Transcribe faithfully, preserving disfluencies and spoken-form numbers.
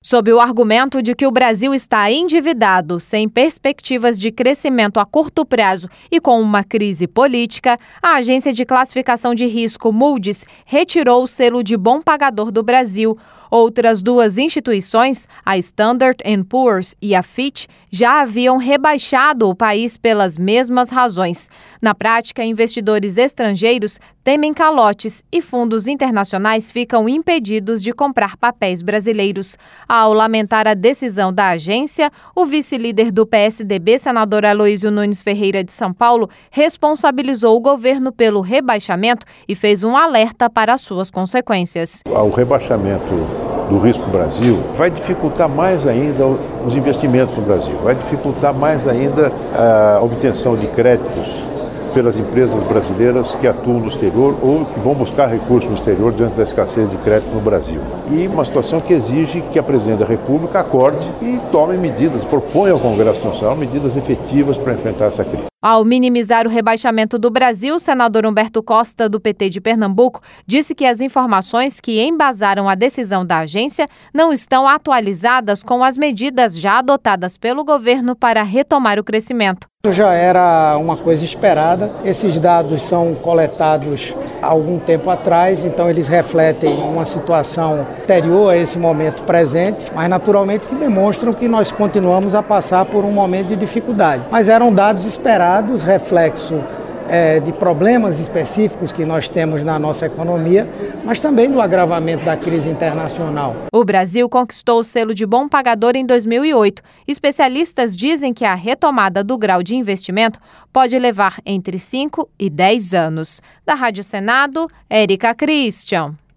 Sob o argumento de que o Brasil está endividado, sem perspectivas de crescimento a curto prazo e com uma crise política, a agência de classificação de risco Moody's retirou o selo de bom pagador do Brasil. Outras duas instituições, a Standard and Poor's e a Fitch, já haviam rebaixado o país pelas mesmas razões. Na prática, investidores estrangeiros temem calotes e fundos internacionais ficam impedidos de comprar papéis brasileiros. Ao lamentar a decisão da agência, o vice-líder do P S D B, senador Aloysio Nunes Ferreira de São Paulo, responsabilizou o governo pelo rebaixamento e fez um alerta para as suas consequências. O rebaixamento do risco do Brasil vai dificultar mais ainda os investimentos no Brasil, vai dificultar mais ainda a obtenção de créditos pelas empresas brasileiras que atuam no exterior ou que vão buscar recursos no exterior diante da escassez de crédito no Brasil. E uma situação que exige que a Presidente da República acorde e tome medidas, proponha ao Congresso Nacional medidas efetivas para enfrentar essa crise. Ao minimizar o rebaixamento do Brasil, o senador Humberto Costa, do P T de Pernambuco, disse que as informações que embasaram a decisão da agência não estão atualizadas com as medidas já adotadas pelo governo para retomar o crescimento. Isso já era uma coisa esperada. Esses dados são coletados há algum tempo atrás, então eles refletem uma situação anterior a esse momento presente, mas naturalmente que demonstram que nós continuamos a passar por um momento de dificuldade. Mas eram dados esperados, reflexo é, de problemas específicos que nós temos na nossa economia, mas também do agravamento da crise internacional. O Brasil conquistou o selo de bom pagador em dois mil e oito. Especialistas dizem que a retomada do grau de investimento pode levar entre cinco e dez anos. Da Rádio Senado, Érica Christian.